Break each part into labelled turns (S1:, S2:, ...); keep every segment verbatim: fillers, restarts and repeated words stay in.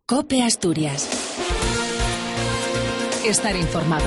S1: COPE Asturias. Estar informado.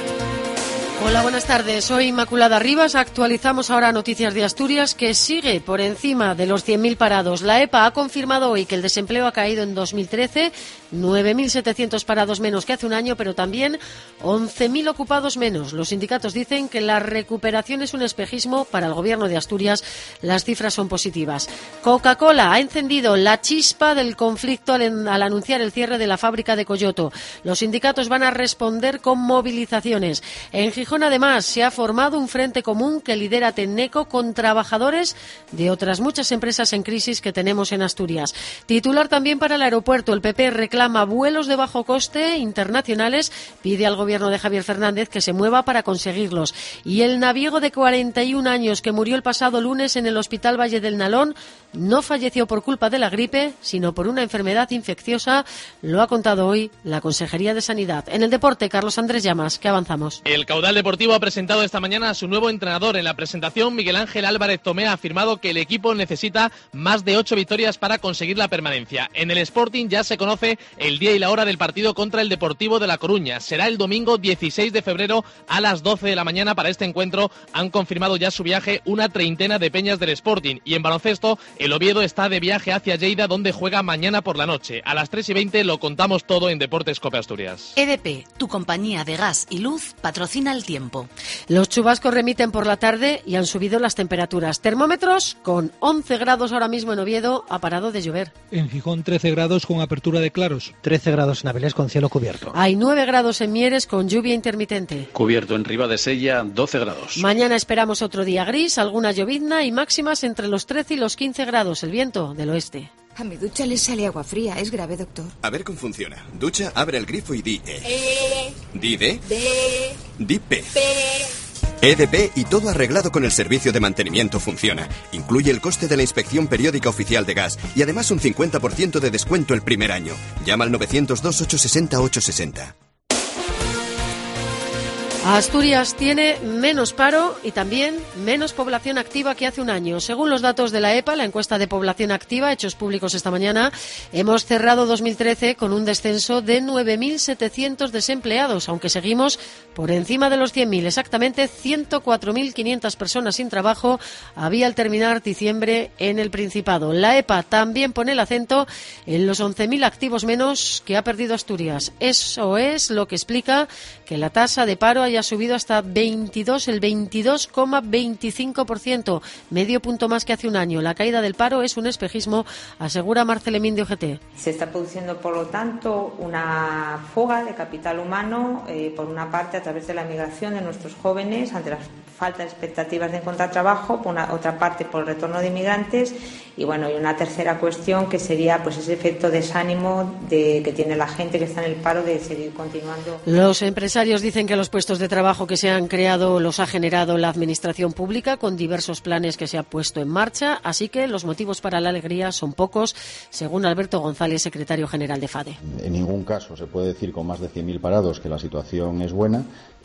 S2: Hola, buenas tardes. Soy Inmaculada Rivas. Actualizamos ahora Noticias de Asturias, que sigue por encima de los cien mil parados. La EPA ha confirmado hoy que el desempleo ha caído en dos mil trece, nueve mil setecientos parados menos que hace un año, pero también once mil ocupados menos. Los sindicatos dicen que la recuperación es un espejismo. Para el Gobierno de Asturias las cifras son positivas. Coca-Cola ha encendido la chispa del conflicto al, al anunciar el cierre de la fábrica de Coyoto. Los sindicatos van a responder con movilizaciones. En Gijón, además, se ha formado un frente común que lidera Tenneco con trabajadores de otras muchas empresas en crisis que tenemos en Asturias. Titular también para el aeropuerto. El P P reclama vuelos de bajo coste internacionales, pide al gobierno de Javier Fernández que se mueva para conseguirlos. Y el naviego de cuarenta y un años que murió el pasado lunes en el Hospital Valle del Nalón no falleció por culpa de la gripe, sino por una enfermedad infecciosa. Lo ha contado hoy la Consejería de Sanidad. En el deporte, Carlos Andrés Llamas, que avanzamos.
S3: El caudal deportivo ha presentado esta mañana a su nuevo entrenador. En la presentación, Miguel Ángel Álvarez Tomé ha afirmado que el equipo necesita más de ocho victorias para conseguir la permanencia. En el Sporting ya se conoce el día y la hora del partido contra el Deportivo de La Coruña. Será el domingo dieciséis de febrero a las doce de la mañana. Para este encuentro han confirmado ya su viaje una treintena de peñas del Sporting. Y en baloncesto, el Oviedo está de viaje hacia Lleida, donde juega mañana por la noche. A las tres y veinte lo contamos todo en Deportes COPE Asturias.
S1: E D P, tu compañía de gas y luz, patrocina el tiempo.
S2: Los chubascos remiten por la tarde y han subido las temperaturas. Termómetros con once grados ahora mismo en Oviedo. Ha parado de llover.
S4: En Gijón trece grados con apertura de claros.
S5: trece grados en Avilés con cielo cubierto.
S2: Hay nueve grados en Mieres con lluvia intermitente.
S6: Cubierto en Ribadesella, doce grados.
S2: Mañana esperamos otro día gris, alguna llovizna y máximas entre los trece y los quince grados. El viento del oeste.
S7: A mi ducha le sale agua fría. ¿Es grave, doctor?
S8: A ver cómo funciona. Ducha, abre el grifo y di E.
S7: E.
S8: Di D.
S7: D.
S8: Di P.
S7: P.
S8: E D P y todo arreglado con el servicio de mantenimiento funciona. Incluye el coste de la inspección periódica oficial de gas y además un cincuenta por ciento de descuento el primer año. Llama al novecientos dos, ochocientos sesenta, ochocientos sesenta.
S2: Asturias tiene menos paro y también menos población activa que hace un año. Según los datos de la EPA, la encuesta de población activa, hechos públicos esta mañana, hemos cerrado dos mil trece con un descenso de nueve mil setecientos desempleados, aunque seguimos por encima de los cien mil. Exactamente ciento cuatro mil quinientas personas sin trabajo había al terminar diciembre en el Principado. La EPA también pone el acento en los once mil activos menos que ha perdido Asturias. Eso es lo que explica que la tasa de paro haya subido hasta veintidós, el veintidós coma veinticinco por ciento, medio punto más que hace un año. La caída del paro es un espejismo, asegura Marcelemín de O G T.
S9: Se está produciendo, por lo tanto, una fuga de capital humano, eh, por una parte a través de la migración de nuestros jóvenes ante la falta de expectativas de encontrar trabajo, por una, otra parte por el retorno de inmigrantes y bueno, y una tercera cuestión que sería pues ese efecto desánimo de, que tiene la gente que está en el paro de seguir continuando.
S2: Los empresarios dicen que los puestos de trabajo que se han creado los ha generado la administración pública con diversos planes que se ha puesto en marcha, así que los motivos para la alegría son pocos, según Alberto González, secretario general de FADE.
S10: En ningún caso se puede decir con más de cien mil parados que la situación es buena.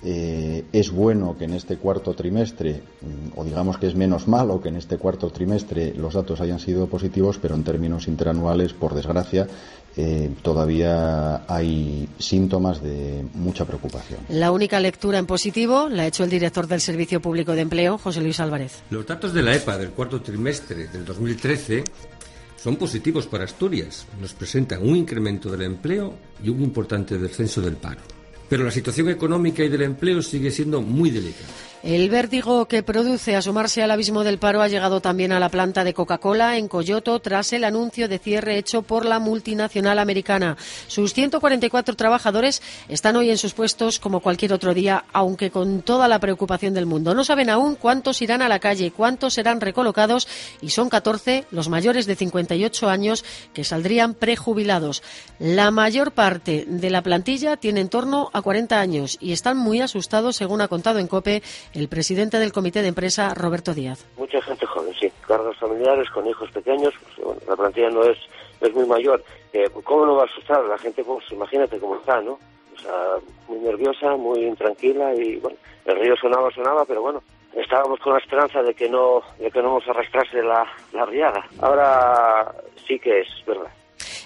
S10: Eh, es bueno que en este cuarto trimestre, o digamos que es menos malo que en este cuarto trimestre los datos hayan sido positivos, pero en términos interanuales, por desgracia, eh, todavía hay síntomas de mucha preocupación.
S2: La única lectura en positivo la ha hecho el director del Servicio Público de Empleo, José Luis Álvarez.
S11: Los datos de la EPA del cuarto trimestre del dos mil trece son positivos para Asturias. Nos presentan un incremento del empleo y un importante descenso del paro. Pero la situación económica y del empleo sigue siendo muy delicada.
S2: El vértigo que produce asomarse al abismo del paro ha llegado también a la planta de Coca-Cola en Coyoto tras el anuncio de cierre hecho por la multinacional americana. Sus ciento cuarenta y cuatro trabajadores están hoy en sus puestos como cualquier otro día, aunque con toda la preocupación del mundo. No saben aún cuántos irán a la calle, cuántos serán recolocados y son catorce los mayores de cincuenta y ocho años que saldrían prejubilados. La mayor parte de la plantilla tiene en torno a cuarenta años y están muy asustados, según ha contado en COPE el presidente del comité de empresa, Roberto Díaz.
S12: Mucha gente joven, sí, cargos familiares con hijos pequeños, pues, bueno, la plantilla no es, es muy mayor. Eh, ¿Cómo no va a asustar? La gente, pues imagínate cómo está, ¿no? O sea, muy nerviosa, muy intranquila y bueno, el río sonaba, sonaba, pero bueno, estábamos con la esperanza de que no, de que no nos arrastrase la, la riada. Ahora sí que es verdad.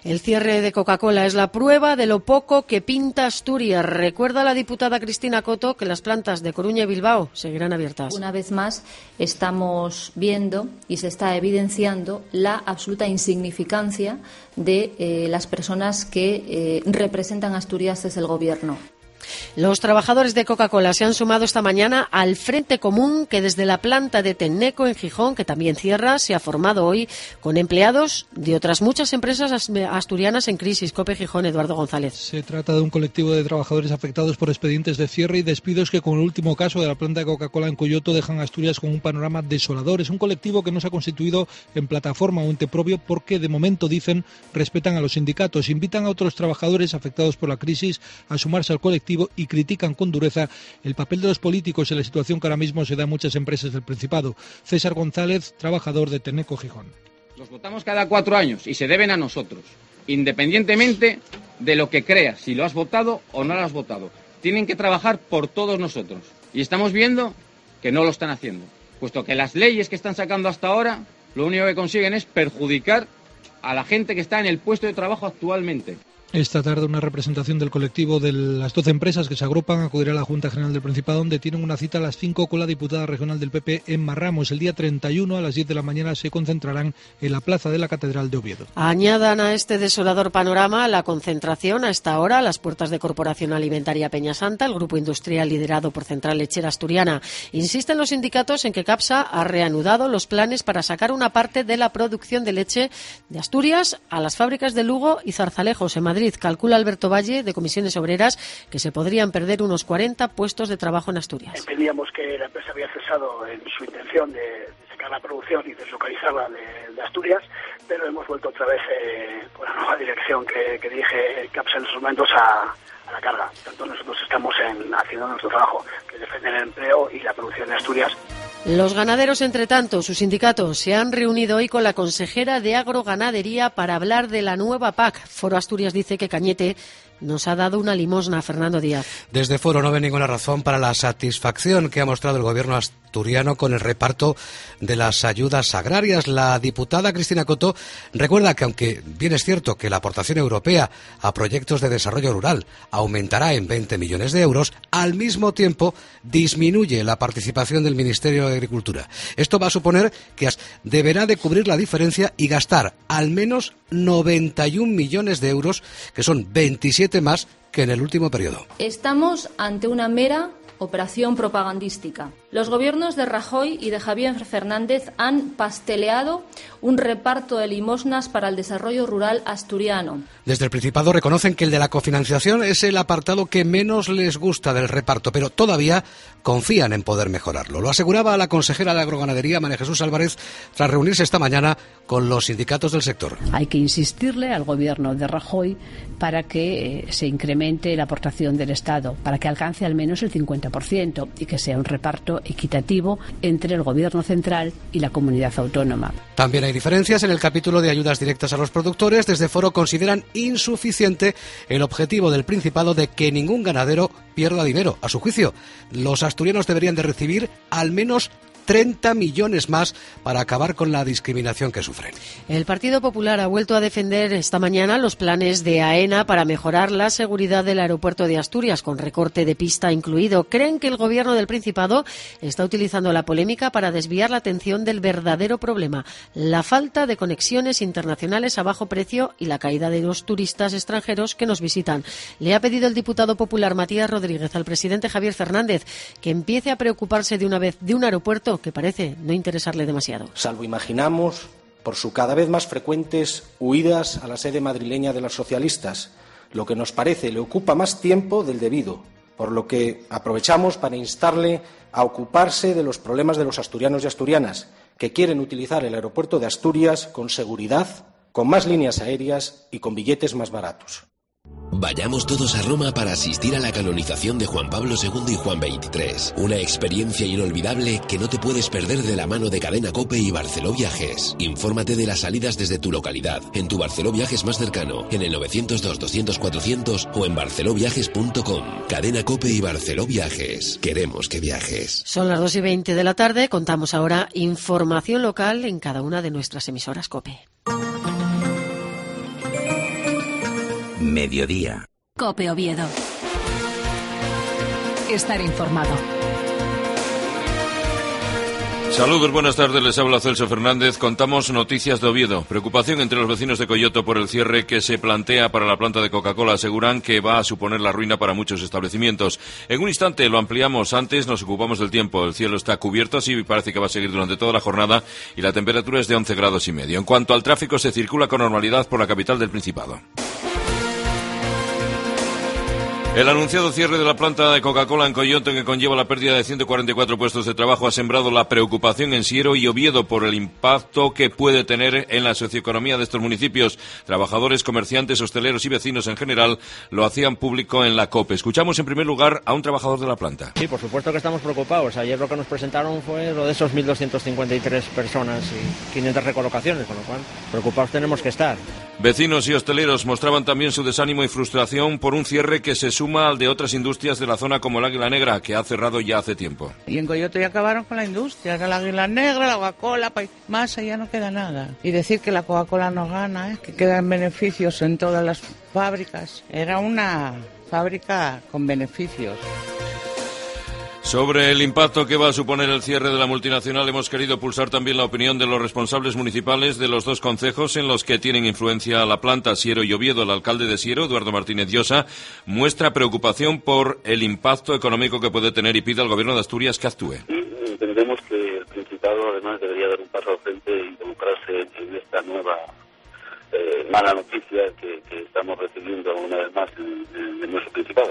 S2: El cierre de Coca-Cola es la prueba de lo poco que pinta Asturias. Recuerda la diputada Cristina Coto que las plantas de Coruña y Bilbao seguirán abiertas.
S13: Una vez más estamos viendo y se está evidenciando la absoluta insignificancia de eh, las personas que eh, representan a Asturias desde el Gobierno.
S2: Los trabajadores de Coca-Cola se han sumado esta mañana al Frente Común que desde la planta de Tenneco en Gijón, que también cierra, se ha formado hoy con empleados de otras muchas empresas asturianas en crisis. COPE Gijón, Eduardo González.
S4: Se trata de un colectivo de trabajadores afectados por expedientes de cierre y despidos que, con el último caso de la planta de Coca-Cola en Coyoto, dejan a Asturias con un panorama desolador. Es un colectivo que no se ha constituido en plataforma o ente propio porque, de momento, dicen, respetan a los sindicatos. Invitan a otros trabajadores afectados por la crisis a sumarse al colectivo y critican con dureza el papel de los políticos en la situación que ahora mismo se da en muchas empresas del Principado. César González, trabajador de Tenneco Gijón.
S14: Los votamos cada cuatro años y se deben a nosotros, independientemente de lo que creas, si lo has votado o no lo has votado. Tienen que trabajar por todos nosotros. Y estamos viendo que no lo están haciendo, puesto que las leyes que están sacando hasta ahora lo único que consiguen es perjudicar a la gente que está en el puesto de trabajo actualmente.
S4: Esta tarde una representación del colectivo de las doce empresas que se agrupan acudirá a la Junta General del Principado, donde tienen una cita a las cinco con la diputada regional del P P, Emma Ramos. El día treinta y uno a las diez de la mañana se concentrarán en la plaza de la Catedral de Oviedo.
S2: Añadan a este desolador panorama la concentración a esta hora a las puertas de Corporación Alimentaria Peñasanta, el grupo industrial liderado por Central Lechera Asturiana. Insisten los sindicatos en que CAPSA ha reanudado los planes para sacar una parte de la producción de leche de Asturias a las fábricas de Lugo y Zarzalejos, en Madrid. Calcula Alberto Valle, de Comisiones Obreras, que se podrían perder unos cuarenta puestos de trabajo en Asturias.
S15: Pedíamos que la empresa había cesado en su intención de sacar la producción y deslocalizarla de, de Asturias, pero hemos vuelto otra vez eh, con la nueva dirección que, que dirige CAPSA en estos momentos a, a la carga. Tanto nosotros estamos en, haciendo nuestro trabajo, que es defender el empleo y la producción de Asturias.
S2: Los ganaderos, entre tanto, sus sindicatos se han reunido hoy con la consejera de Agroganadería para hablar de la nueva P A C. Foro Asturias dice que Cañete nos ha dado una limosna. Fernando Díaz.
S16: Desde Foro no ve ninguna razón para la satisfacción que ha mostrado el gobierno asturiano con el reparto de las ayudas agrarias. La diputada Cristina Coto recuerda que, aunque bien es cierto que la aportación europea a proyectos de desarrollo rural aumentará en veinte millones de euros, al mismo tiempo disminuye la participación del Ministerio de Agricultura. Esto va a suponer que deberá de cubrir la diferencia y gastar al menos noventa y un millones de euros, que son veintisiete más que en el último periodo.
S13: Estamos ante una mera operación propagandística. Los gobiernos de Rajoy y de Javier Fernández han pasteleado un reparto de limosnas para el desarrollo rural asturiano.
S16: Desde el Principado reconocen que el de la cofinanciación es el apartado que menos les gusta del reparto, pero todavía confían en poder mejorarlo. Lo aseguraba la consejera de Agroganadería, María Jesús Álvarez, tras reunirse esta mañana con los sindicatos del sector.
S17: Hay que insistirle al gobierno de Rajoy para que eh, se incremente la aportación del Estado, para que alcance al menos el cincuenta por ciento y que sea un reparto equitativo entre el gobierno central y la comunidad autónoma.
S16: También hay diferencias en el capítulo de ayudas directas a los productores. Desde Foro consideran insuficiente el objetivo del Principado de que ningún ganadero pierda dinero. A su juicio, los asturianos deberían de recibir al menos treinta millones más para acabar con la discriminación que sufren.
S2: El Partido Popular ha vuelto a defender esta mañana los planes de AENA para mejorar la seguridad del aeropuerto de Asturias, con recorte de pista incluido. Creen que el gobierno del Principado está utilizando la polémica para desviar la atención del verdadero problema, la falta de conexiones internacionales a bajo precio y la caída de los turistas extranjeros que nos visitan. Le ha pedido el diputado popular Matías Rodríguez al presidente Javier Fernández que empiece a preocuparse de una vez de un aeropuerto que parece no interesarle demasiado.
S18: Salvo imaginamos por su cada vez más frecuentes huidas a la sede madrileña de los socialistas, lo que nos parece le ocupa más tiempo del debido, por lo que aprovechamos para instarle a ocuparse de los problemas de los asturianos y asturianas, que quieren utilizar el aeropuerto de Asturias con seguridad, con más líneas aéreas y con billetes más baratos.
S19: Vayamos todos a Roma para asistir a la canonización de Juan Pablo segundo y Juan veintitrés. Una experiencia inolvidable que no te puedes perder de la mano de Cadena COPE y Barceló Viajes. Infórmate de las salidas desde tu localidad, en tu Barceló Viajes más cercano, en el novecientos dos, doscientos, cuatrocientos o en barceló viajes punto com. Cadena COPE y Barceló Viajes. Queremos que viajes.
S2: Son las dos y veinte de la tarde. Contamos ahora información local en cada una de nuestras emisoras COPE.
S20: mediodía.
S1: COPE Oviedo. Estar informado.
S21: Saludos, buenas tardes, les habla Celso Fernández. Contamos noticias de Oviedo. Preocupación entre los vecinos de Coyoto por el cierre que se plantea para la planta de Coca-Cola. Aseguran que va a suponer la ruina para muchos establecimientos. En un instante lo ampliamos, antes nos ocupamos del tiempo. El cielo está cubierto, así parece que va a seguir durante toda la jornada y la temperatura es de once grados y medio. En cuanto al tráfico, se circula con normalidad por la capital del Principado. El anunciado cierre de la planta de Coca-Cola en Coyoto, que conlleva la pérdida de ciento cuarenta y cuatro puestos de trabajo, ha sembrado la preocupación en Siero y Oviedo por el impacto que puede tener en la socioeconomía de estos municipios. Trabajadores, comerciantes, hosteleros y vecinos en general lo hacían público en la COPE. Escuchamos en primer lugar a un trabajador de la planta.
S22: Sí, por supuesto que estamos preocupados. Ayer lo que nos presentaron fue lo de esos mil doscientas cincuenta y tres personas y quinientas recolocaciones, con lo cual preocupados tenemos que estar.
S21: Vecinos y hosteleros mostraban también su desánimo y frustración por un cierre que se suma al de otras industrias de la zona como el Águila Negra, que ha cerrado ya hace tiempo.
S23: Y en Coyoto ya acabaron con la industria, era el Águila Negra, la Coca-Cola, más allá no queda nada. Y decir que la Coca-Cola no gana, ¿eh? Que quedan beneficios en todas las fábricas. Era una fábrica con beneficios.
S21: Sobre el impacto que va a suponer el cierre de la multinacional, hemos querido pulsar también la opinión de los responsables municipales de los dos concejos en los que tienen influencia la planta, Siero y Oviedo. El alcalde de Siero, Eduardo Martínez Llosa, muestra preocupación por el impacto económico que puede tener y pide al Gobierno de Asturias que actúe.
S24: Sí, entendemos que el Principado además debería dar un paso al frente e involucrarse en esta nueva eh, mala noticia que, que estamos recibiendo una vez más en, en, en nuestro Principado.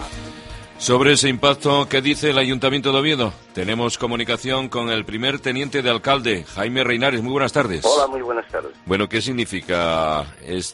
S21: Sobre ese impacto, ¿qué dice el Ayuntamiento de Oviedo? Tenemos comunicación con el primer teniente de alcalde, Jaime Reinares. Muy buenas tardes.
S12: Hola, muy buenas tardes.
S21: Bueno, ¿qué significa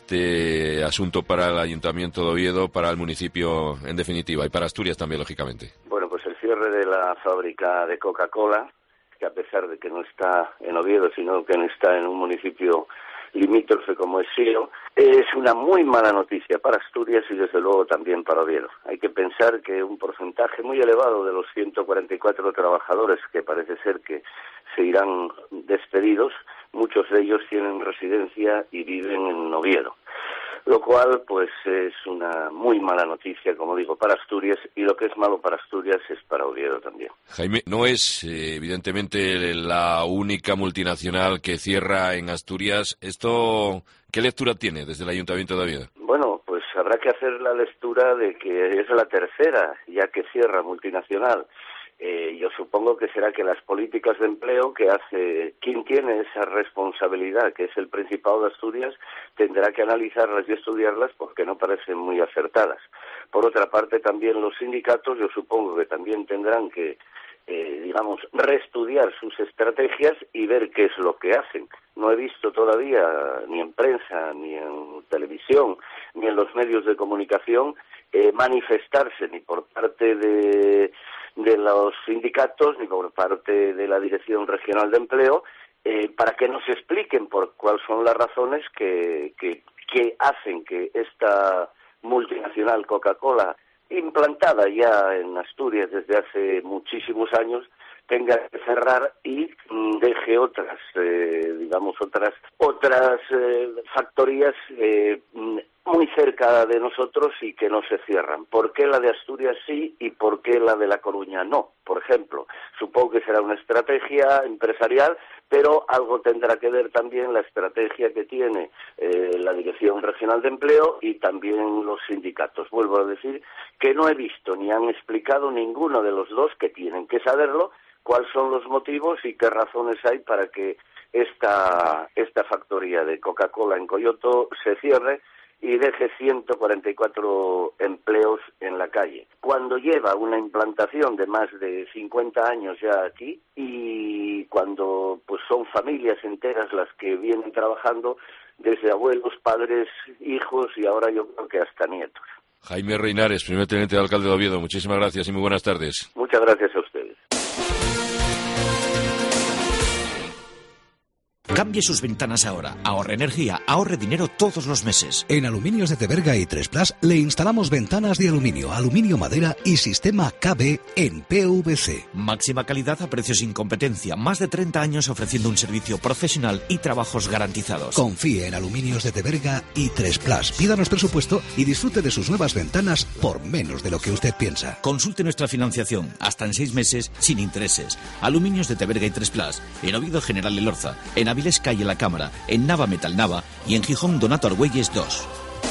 S21: este asunto para el Ayuntamiento de Oviedo, para el municipio en definitiva y para Asturias también, lógicamente?
S12: Bueno, pues el cierre de la fábrica de Coca-Cola, que a pesar de que no está en Oviedo, sino que está en un municipio limítrofe como es Siero, es una muy mala noticia para Asturias y desde luego también para Oviedo. Hay que pensar que un porcentaje muy elevado de los ciento cuarenta y cuatro trabajadores que parece ser que se irán despedidos, muchos de ellos tienen residencia y viven en Oviedo. Lo cual, pues, es una muy mala noticia, como digo, para Asturias, y lo que es malo para Asturias es para Oviedo también.
S21: Jaime, no es, eh, evidentemente, la única multinacional que cierra en Asturias. ¿Esto qué lectura tiene desde el Ayuntamiento de Oviedo?
S12: Bueno, pues habrá que hacer la lectura de que es la tercera, ya que cierra multinacional. Eh, yo supongo que será que las políticas de empleo que hace quien tiene esa responsabilidad, que es el Principado de Asturias, tendrá que analizarlas y estudiarlas porque no parecen muy acertadas. Por otra parte, también los sindicatos, yo supongo que también tendrán que, eh, digamos, reestudiar sus estrategias y ver qué es lo que hacen. No he visto todavía, ni en prensa, ni en televisión, ni en los medios de comunicación, eh, manifestarse ni por parte de... de los sindicatos ni por parte de la Dirección Regional de Empleo eh, para que nos expliquen por cuáles son las razones que, que, que hacen que esta multinacional Coca-Cola, implantada ya en Asturias desde hace muchísimos años, tenga que cerrar y mm, deje otras, eh, digamos, otras otras eh, factorías eh, muy cerca de nosotros y que no se cierran. ¿Por qué la de Asturias sí y por qué la de La Coruña no? Por ejemplo, supongo que será una estrategia empresarial, pero algo tendrá que ver también la estrategia que tiene eh, la Dirección Regional de Empleo y también los sindicatos. Vuelvo a decir que no he visto ni han explicado ninguno de los dos, que tienen que saberlo, cuáles son los motivos y qué razones hay para que esta, esta factoría de Coca-Cola en Coyoto se cierre y deje ciento cuarenta y cuatro empleos en la calle, cuando lleva una implantación de más de cincuenta años ya aquí y cuando pues son familias enteras las que vienen trabajando, desde abuelos, padres, hijos y ahora yo creo que hasta nietos.
S21: Jaime Reinares, primer teniente de alcalde de Oviedo, muchísimas gracias y muy buenas tardes.
S12: Muchas gracias a ustedes.
S3: Cambie sus ventanas ahora. Ahorre energía, ahorre dinero todos los meses.
S5: En Aluminios de Teberga y tres Plus le instalamos ventanas de aluminio, aluminio madera y sistema K B en P V C.
S3: Máxima calidad a precios sin competencia. Más de treinta años ofreciendo un servicio profesional y trabajos garantizados.
S5: Confíe en Aluminios de Teberga y tres Plus. Pídanos presupuesto y disfrute de sus nuevas ventanas por menos de lo que usted piensa.
S3: Consulte nuestra financiación hasta en seis meses sin intereses. Aluminios de Teberga y tres Plus. En Oviedo General Elorza. En Avilés Calle La Cámara. En Nava Metal Nava. Y en Gijón Donato Argüelles dos.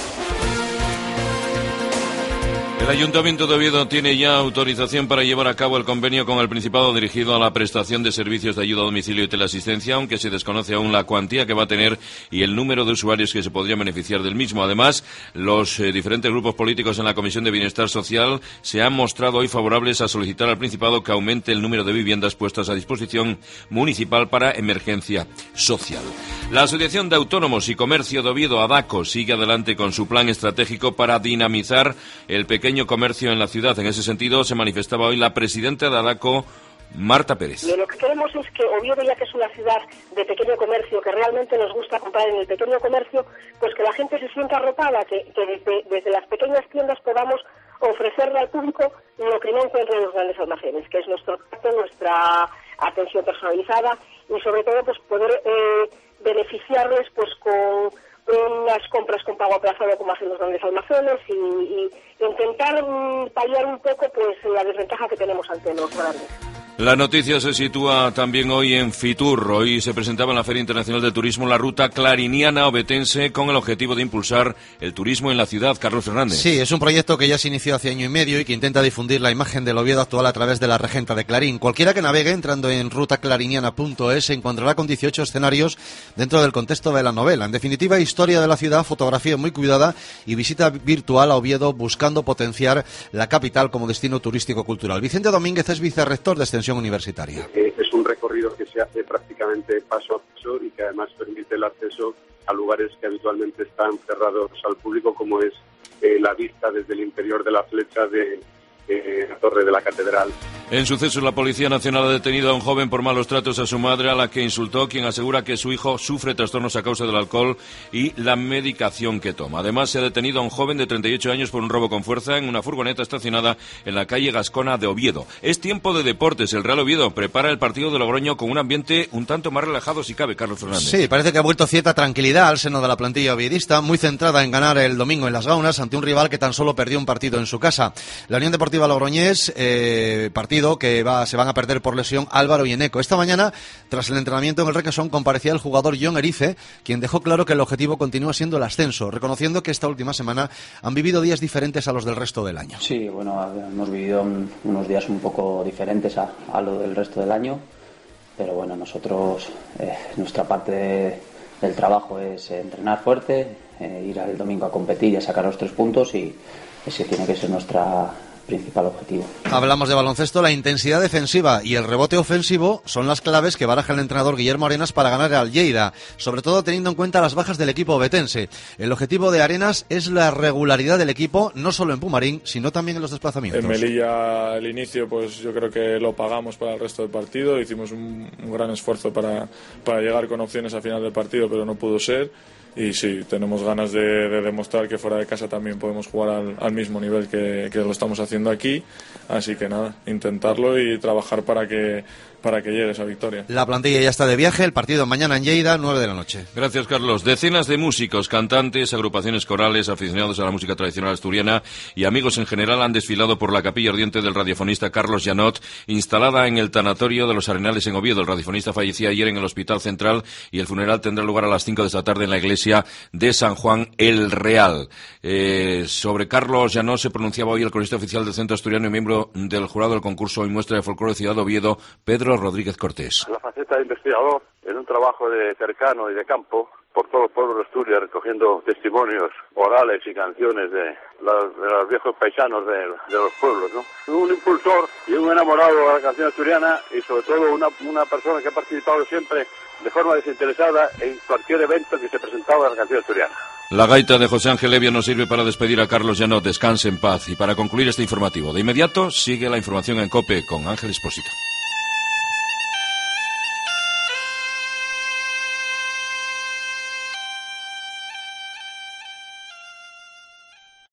S21: El Ayuntamiento de Oviedo tiene ya autorización para llevar a cabo el convenio con el Principado dirigido a la prestación de servicios de ayuda a domicilio y teleasistencia, aunque se desconoce aún la cuantía que va a tener y el número de usuarios que se podrían beneficiar del mismo. Además, los eh, diferentes grupos políticos en la Comisión de Bienestar Social se han mostrado hoy favorables a solicitar al Principado que aumente el número de viviendas puestas a disposición municipal para emergencia social. La Asociación de Autónomos y Comercio de Oviedo, ADACO, sigue adelante con su plan estratégico para dinamizar el pequeño comercio en la ciudad. En ese sentido, se manifestaba hoy la presidenta de ADACO, Marta Pérez.
S6: Lo que queremos es que Oviedo, ya que es una ciudad de pequeño comercio, que realmente nos gusta comprar en el pequeño comercio, pues que la gente se sienta arropada, que, que desde, desde las pequeñas tiendas podamos ofrecerle al público lo que no encuentra en los grandes almacenes, que es nuestro trato, nuestra atención personalizada y sobre todo pues poder eh, beneficiarles pues con unas compras con pago aplazado como hacen los grandes almacenes y, y intentar mm, paliar un poco pues la desventaja que tenemos ante los grandes.
S21: La noticia se sitúa también hoy en Fitur. Hoy se presentaba en la Feria Internacional de Turismo la ruta clariniana obetense con el objetivo de impulsar el turismo en la ciudad. Carlos Fernández.
S20: Sí, es un proyecto que ya se inició hace año y medio y que intenta difundir la imagen del Oviedo actual a través de la regenta de Clarín. Cualquiera que navegue entrando en ruta clariniana punto es se encontrará con dieciocho escenarios dentro del contexto de la novela. En definitiva, historia de la ciudad, fotografía muy cuidada y visita virtual a Oviedo buscando potenciar la capital como destino turístico-cultural. Vicente Domínguez es vicerrector de Extensión Universitaria.
S25: Es un recorrido que se hace prácticamente paso a paso y que además permite el acceso a lugares que habitualmente están cerrados al público, como es eh, la vista desde el interior de la flecha de eh, la torre de la catedral.
S21: En sucesos, la Policía Nacional ha detenido a un joven por malos tratos a su madre, a la que insultó, quien asegura que su hijo sufre trastornos a causa del alcohol y la medicación que toma. Además, se ha detenido a un joven de treinta y ocho años por un robo con fuerza en una furgoneta estacionada en la calle Gascona de Oviedo. Es tiempo de deportes. El Real Oviedo prepara el partido de Logroño con un ambiente un tanto más relajado, si cabe, Carlos Fernández.
S20: Sí, parece que ha vuelto cierta tranquilidad al seno de la plantilla oviedista, muy centrada en ganar el domingo en Las Gaunas ante un rival que tan solo perdió un partido en su casa. La Unión Deportiva Logroñés, eh, partido que va, se van a perder por lesión Álvaro y Eneco. Esta mañana, tras el entrenamiento en el Requesón, comparecía el jugador John Erice, quien dejó claro que el objetivo continúa siendo el ascenso, reconociendo que esta última semana han vivido días diferentes a los del resto del año.
S26: Sí, bueno, hemos vivido un, unos días un poco diferentes a, a lo del resto del año, pero bueno, nosotros, eh, nuestra parte de, del trabajo es eh, entrenar fuerte, eh, ir el domingo a competir y a sacar los tres puntos y ese tiene que ser nuestra principal objetivo.
S20: Hablamos de baloncesto, la intensidad defensiva y el rebote ofensivo son las claves que baraja el entrenador Guillermo Arenas para ganar al Lleida, sobre todo teniendo en cuenta las bajas del equipo obetense. El objetivo de Arenas es la regularidad del equipo, no solo en Pumarín, sino también en los desplazamientos.
S27: En Melilla, el inicio, pues yo creo que lo pagamos para el resto del partido, hicimos un, un gran esfuerzo para, para llegar con opciones al final del partido, pero no pudo ser. Y sí, tenemos ganas de, de demostrar que fuera de casa también podemos jugar al, al mismo nivel que, que lo estamos haciendo aquí. Así que nada, intentarlo y trabajar para que, para que llegue esa victoria.
S20: La plantilla ya está de viaje, el partido mañana en Lleida, nueve de la noche.
S21: Gracias, Carlos. Decenas de músicos, cantantes, agrupaciones corales, aficionados a la música tradicional asturiana y amigos en general han desfilado por la capilla ardiente del radiofonista Carlos Janot, instalada en el tanatorio de los Arenales en Oviedo. El radiofonista fallecía ayer en el Hospital Central y el funeral tendrá lugar a las cinco de esta tarde en la iglesia de San Juan el Real. Eh, sobre Carlos Janot se pronunciaba hoy el cronista oficial del Centro Asturiano y miembro del jurado del concurso y muestra de folclore Ciudad de Oviedo, Pedro Rodríguez Cortés.
S24: La faceta de investigador en un trabajo de cercano y de campo por todo el pueblo de Asturias, recogiendo testimonios orales y canciones de, las, de los viejos paisanos de, de los pueblos, ¿no? Un impulsor y un enamorado de la canción asturiana y sobre todo una, una persona que ha participado siempre de forma desinteresada en cualquier evento que se presentaba de la canción asturiana.
S21: La gaita de José Ángel Evia nos sirve para despedir a Carlos Janot. Descanse en paz. Y para concluir este informativo, de inmediato sigue la información en COPE con Ángel Expósito.